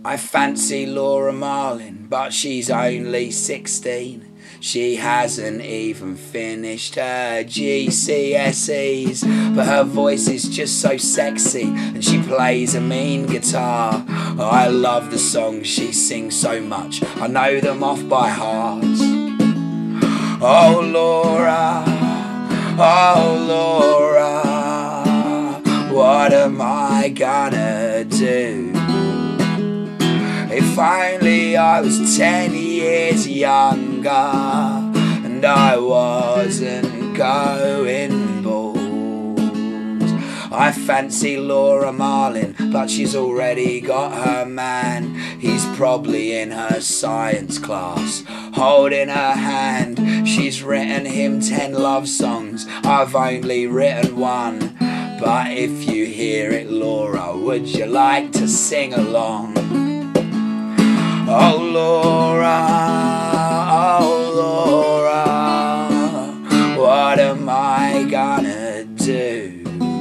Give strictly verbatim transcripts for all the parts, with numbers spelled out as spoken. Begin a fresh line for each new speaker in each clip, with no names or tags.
I fancy Laura Marling, but she's only sixteen. She hasn't even finished her G C S Es, but her voice is just so sexy and she plays a mean guitar. Oh, I love the songs she sings so much, I know them off by heart. Oh Laura, oh Laura, what am I gonna do? If only I was ten years younger and I wasn't going bald. I fancy Laura Marling, but she's already got her man. He's probably in her science class, holding her hand. She's written him ten love songs, I've only written one. But if you hear it, Laura, would you like to sing along? Oh Laura, oh Laura, what am I gonna do?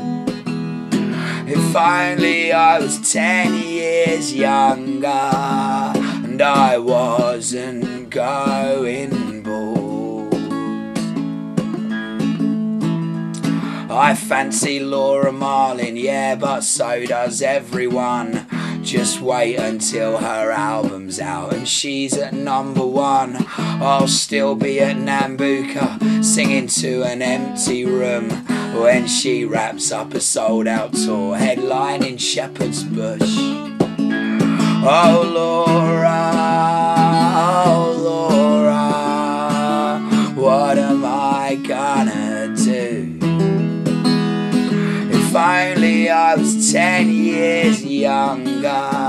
If only I was ten years younger and I wasn't going bald. I fancy Laura Marling, yeah, but so does everyone. Just wait until her album's out and she's at number one. I'll still be at Nambucca singing to an empty room when she wraps up a sold out tour headlining Shepherd's Bush. Oh Laura, oh Laura, what am I gonna do? If only I was ten years younger